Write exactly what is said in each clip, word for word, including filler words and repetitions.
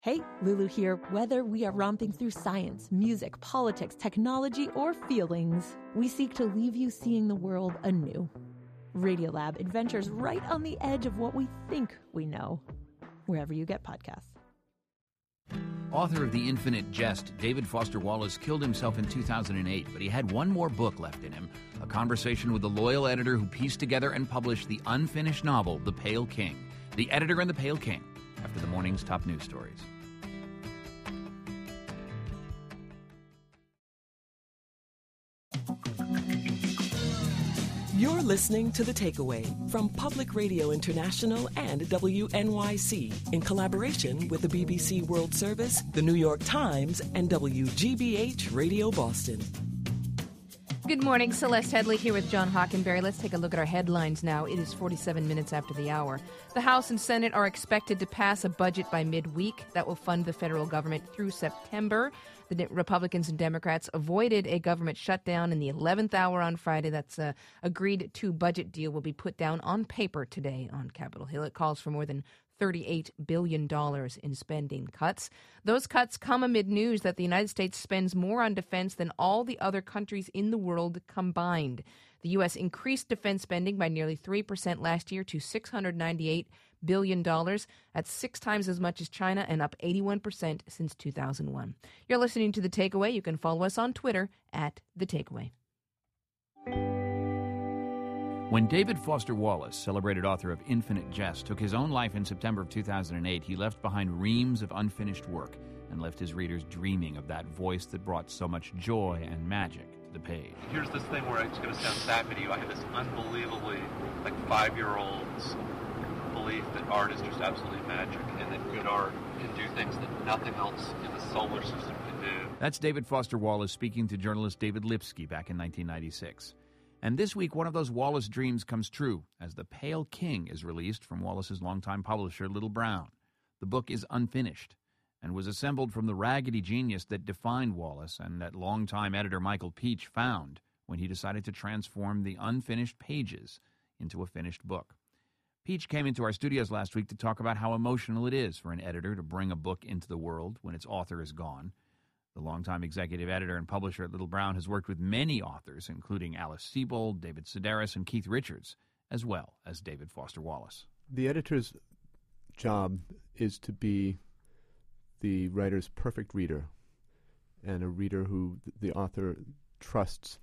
Hey, Lulu here. Whether we are romping through science, music, politics, technology, or feelings, we seek to leave you seeing the world anew. Radiolab adventures right on the edge of what we think we know, wherever you get podcasts. Author of The Infinite Jest, David Foster Wallace killed himself in two thousand eight, but he had one more book left in him, a conversation with the loyal editor who pieced together and published the unfinished novel, The Pale King. The Editor and the Pale King, after the morning's top news stories. You're listening to The Takeaway from Public Radio International and W N Y C in collaboration with the B B C World Service, the New York Times, and W G B H Radio Boston. Good morning, Celeste Headley here with John Hockenberry. Let's take a look at our headlines now. It is forty-seven minutes after the hour. The House and Senate are expected to pass a budget by midweek that will fund the federal government through September. The Republicans and Democrats avoided a government shutdown in the eleventh hour on Friday. That's a agreed-to budget deal will be put down on paper today on Capitol Hill. It calls for more than thirty-eight billion dollars in spending cuts. Those cuts come amid news that the United States spends more on defense than all the other countries in the world combined. The U S increased defense spending by nearly three percent last year to six hundred ninety-eight billion dollars. That's six times as much as China and up eighty-one percent since two thousand one. You're listening to The Takeaway. You can follow us on Twitter at The Takeaway. When David Foster Wallace, celebrated author of Infinite Jest, took his own life in September of two thousand eight, he left behind reams of unfinished work and left his readers dreaming of that voice that brought so much joy and magic to the page. Here's this thing where it's going to sound sappy to you. I have this unbelievably, like, five-year-old's belief that art is just absolutely magic and that good art can do things that nothing else in the solar system can do. That's David Foster Wallace speaking to journalist David Lipsky back in nineteen ninety-six. And this week, one of those Wallace dreams comes true as The Pale King is released from Wallace's longtime publisher, Little Brown. The book is unfinished and was assembled from the raggedy genius that defined Wallace and that longtime editor Michael Peach found when he decided to transform the unfinished pages into a finished book. Peach came into our studios last week to talk about how emotional it is for an editor to bring a book into the world when its author is gone. The longtime executive editor and publisher at Little Brown has worked with many authors, including Alice Sebold, David Sedaris, and Keith Richards, as well as David Foster Wallace. The editor's job is to be the writer's perfect reader, and a reader who the author trusts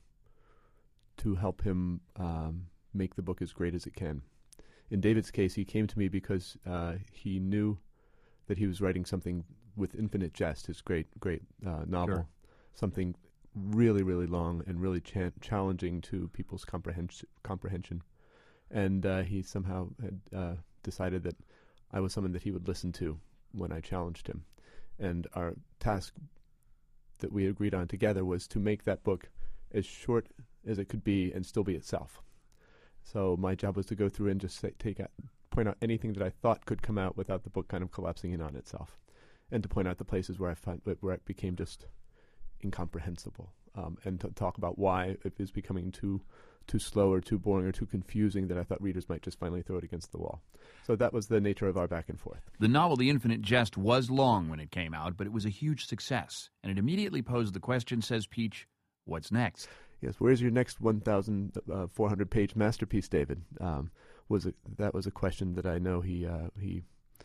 to help him um, make the book as great as it can. In David's case, he came to me because uh, he knew that he was writing something with Infinite Jest, his great, great uh, novel, Sure. something really, really long and really cha- challenging to people's comprehens- comprehension. And uh, he somehow had uh, decided that I was someone that he would listen to when I challenged him. And our task that we agreed on together was to make that book as short as it could be and still be itself. So my job was to go through and just say, take out, point out anything that I thought could come out without the book kind of collapsing in on itself, and to point out the places where I find where it became just incomprehensible, um, and to talk about why it is becoming too too slow or too boring or too confusing that I thought readers might just finally throw it against the wall. So that was the nature of our back and forth. The novel The Infinite Jest was long when it came out, but it was a huge success, and it immediately posed the question, says Peach, what's next? Yes, where's your next one thousand four hundred page masterpiece, David? Um, was a, that was a question that I know he uh, he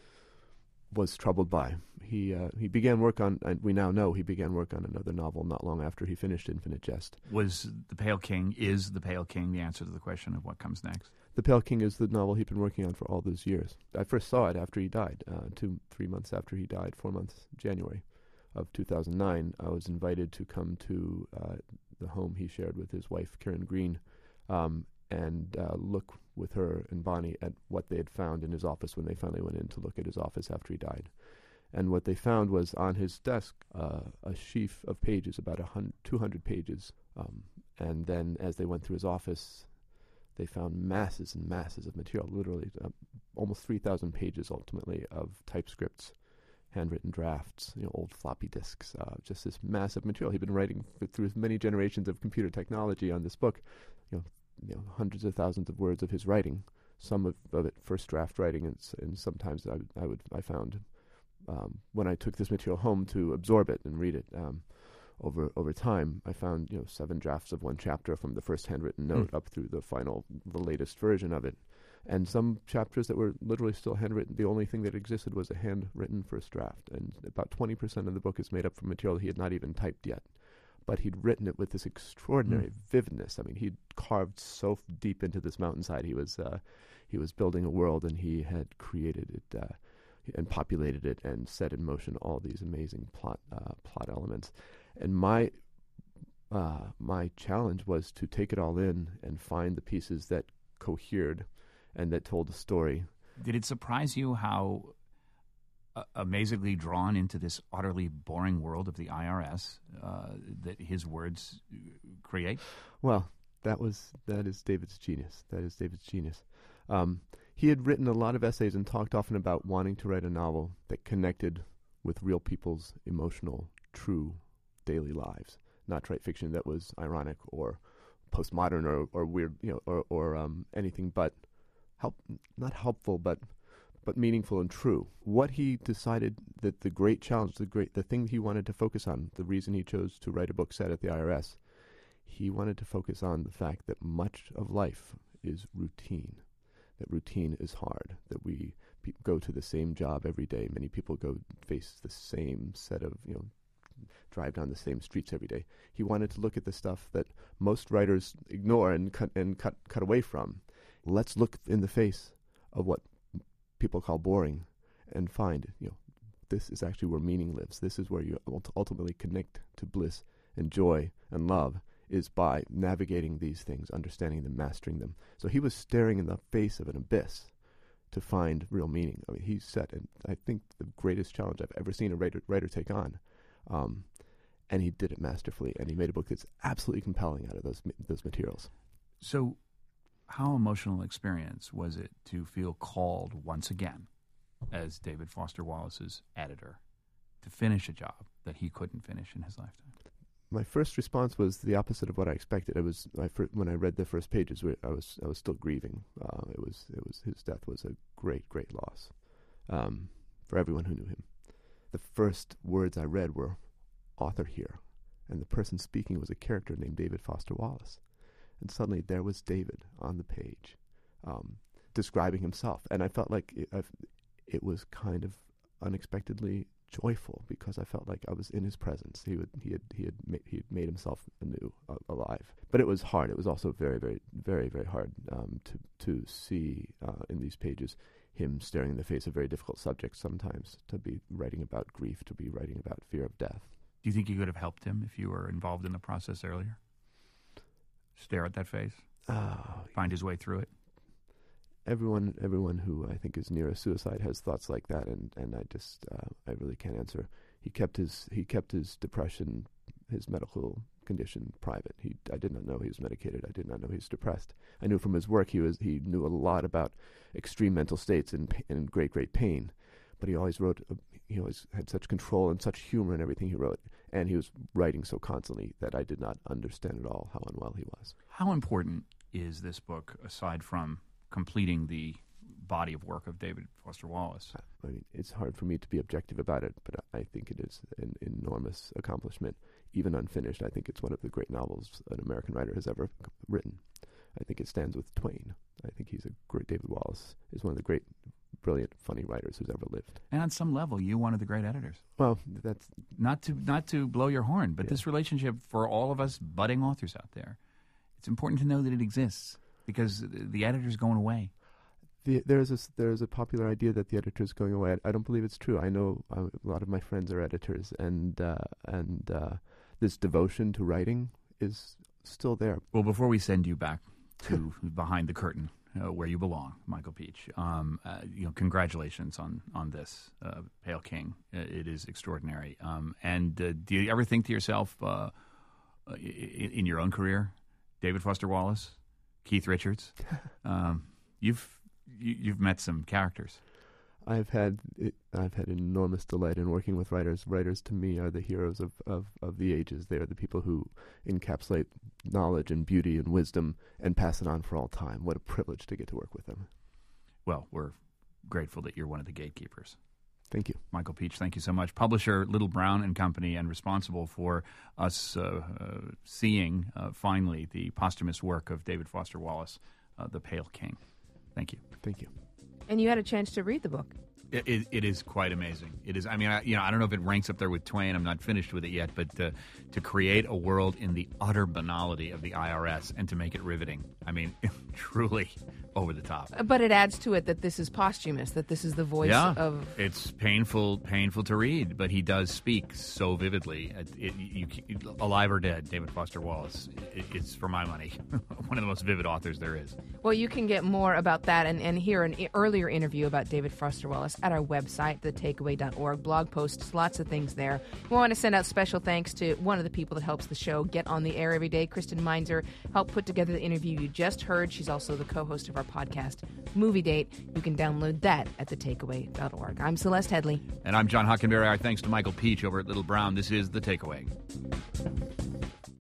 was troubled by. He uh, he began work on, and we now know he began work on another novel not long after he finished Infinite Jest. Was The Pale King, is The Pale King the answer to the question of what comes next? The Pale King is the novel he'd been working on for all those years. I first saw it after he died, uh, two, three months after he died, four months, January of two thousand nine. I was invited to come to uh, the home he shared with his wife, Karen Green, um, and uh, look with her and Bonnie at what they had found in his office when they finally went in to look at his office after he died. And what they found was on his desk uh, a sheaf of pages, about a hundred, two hundred pages. Um, and then as they went through his office, they found masses and masses of material, literally uh, almost three thousand pages ultimately of typescripts, handwritten drafts, you know, old floppy disks, uh, just this massive material. He'd been writing th- through many generations of computer technology on this book, you know, you know, hundreds of thousands of words of his writing, some of, of it first draft writing, and, and sometimes I, I would I found um, when I took this material home to absorb it and read it um, over over time, I found you know seven drafts of one chapter from the first handwritten note mm. up through the final, the latest version of it, and some chapters that were literally still handwritten. The only thing that existed was a handwritten first draft, and about twenty percent of the book is made up from material he had not even typed yet. But he'd written it with this extraordinary mm. vividness. I mean, he'd carved so f- deep into this mountainside. He was uh, he was building a world, and he had created it uh, and populated it and set in motion all these amazing plot uh, plot elements. And my uh, my challenge was to take it all in and find the pieces that cohered and that told a story. Did it surprise you how uh, amazingly drawn into this utterly boring world of the I R S uh, that his words create? Well, that was that is David's genius. That is David's genius. Um, he had written a lot of essays and talked often about wanting to write a novel that connected with real people's emotional, true daily lives, not write fiction that was ironic or postmodern or, or weird, you know, or, or um, anything but help, not helpful, but but meaningful and true. What he decided that the great challenge, the great, the thing he wanted to focus on, the reason he chose to write a book set at the I R S, he wanted to focus on the fact that much of life is routine, that routine is hard, that we pe- go to the same job every day. Many people go face the same set of, you know, drive down the same streets every day. He wanted to look at the stuff that most writers ignore and cut and cut cut away from. Let's look in the face of what people call boring and find, you know, this is actually where meaning lives. This is where you ultimately connect to bliss and joy and love, is by navigating these things, understanding them, mastering them. So he was staring in the face of an abyss to find real meaning. I mean, he set, and I think, the greatest challenge I've ever seen a writer, writer take on. Um, and he did it masterfully, and he made a book that's absolutely compelling out of those those materials. So how emotional experience was it to feel called once again, as David Foster Wallace's editor, to finish a job that he couldn't finish in his lifetime? My first response was the opposite of what I expected. It was I fir- when I read the first pages, I was I was still grieving. Uh, it was it was his death was a great great loss um, for everyone who knew him. The first words I read were author here, and the person speaking was a character named David Foster Wallace. And suddenly there was David on the page, um, describing himself. And I felt like it, I've, it was kind of unexpectedly joyful, because I felt like I was in his presence. He would, he had, he had, ma- he had made himself anew, uh, alive. But it was hard. It was also very, very, very, very hard um, to to see uh, in these pages him staring in the face of very difficult subjects sometimes, to be writing about grief, to be writing about fear of death. Do you think you could have helped him if you were involved in the process earlier? Stare at that face? Oh, find his way through it? Everyone everyone who I think is near a suicide has thoughts like that, and, and I just, uh, I really can't answer. He kept his he kept his depression, his medical condition private. He I did not know he was medicated. I did not know he was depressed. I knew from his work he was he knew a lot about extreme mental states and and great great pain, but he always wrote. Uh, he always had such control and such humor in everything he wrote, and he was writing so constantly that I did not understand at all how unwell he was. How important is this book, aside from completing the body of work of David Foster Wallace? I mean, it's hard for me to be objective about it, but I think it is an enormous accomplishment. Even unfinished, I think it's one of the great novels an American writer has ever written. I think it stands with Twain. I think he's a great, David Wallace is one of the great, brilliant, funny writers who's ever lived. And on some level, you one of the great editors. Well, that's... Not to not to blow your horn, but yeah. this relationship for all of us budding authors out there, it's important to know that it exists, because the, the editor's going away. The, there's a there's a popular idea that the editor's going away. I, I don't believe it's true. I know uh, a lot of my friends are editors, and uh, and uh, this devotion to writing is still there. Well, before we send you back to behind the curtain, uh, where you belong, Michael Pietsch, um, uh, you know, congratulations on on this, uh, Pale King. It is extraordinary. Um, and uh, do you ever think to yourself, uh, in, in your own career, David Foster Wallace, Keith Richards, um, you've you, you've met some characters. I've had it, I've had enormous delight in working with writers. Writers, to me, are the heroes of, of, of the ages. They are the people who encapsulate knowledge and beauty and wisdom and pass it on for all time. What a privilege to get to work with them. Well, we're grateful that you're one of the gatekeepers. Thank you. Michael Peach, thank you so much. Publisher Little Brown and Company, and responsible for us uh, uh, seeing, uh, finally, the posthumous work of David Foster Wallace, uh, The Pale King. Thank you. Thank you. And you had a chance to read the book. It, it, it is quite amazing. It is. I mean, I, you know, I don't know if it ranks up there with Twain. I'm not finished with it yet, but uh, to create a world in the utter banality of the I R S and to make it riveting, I mean, truly over the top. But it adds to it that this is posthumous, that this is the voice yeah, of... it's painful, painful to read, but he does speak so vividly. It, it, you, you, alive or dead, David Foster Wallace. It, it's, for my money, one of the most vivid authors there is. Well, you can get more about that and, and hear an earlier interview about David Foster Wallace at our website, the takeaway dot org. Blog posts, lots of things there. We want to send out special thanks to one of the people that helps the show get on the air every day. Kristen Meinzer helped put together the interview you just heard. She's also the co-host of our podcast, Movie Date. You can download that at the takeaway dot org. I'm Celeste Headley. And I'm John Hockenberry. Our thanks to Michael Peach over at Little Brown. This is The Takeaway.